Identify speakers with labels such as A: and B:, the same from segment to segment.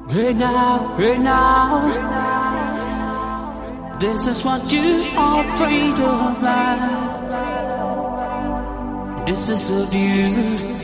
A: Hey now, this is what you are afraid of life. This is of you.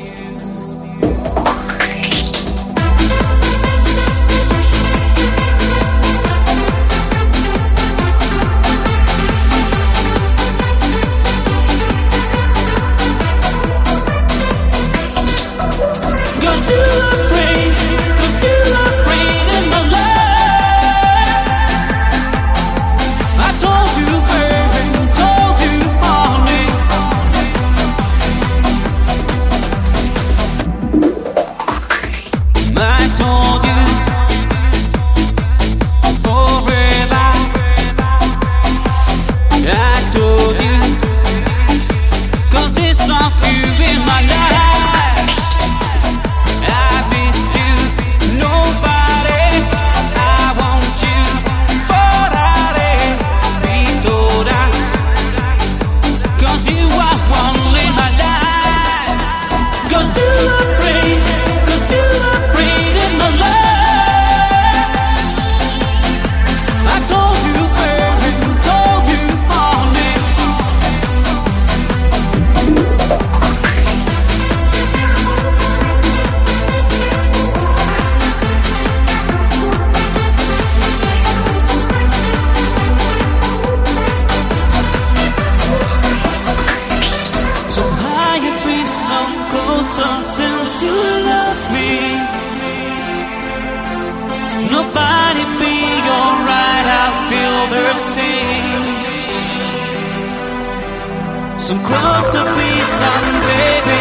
A: Since you left me, nobody be alright. I feel the same. So close to be some baby.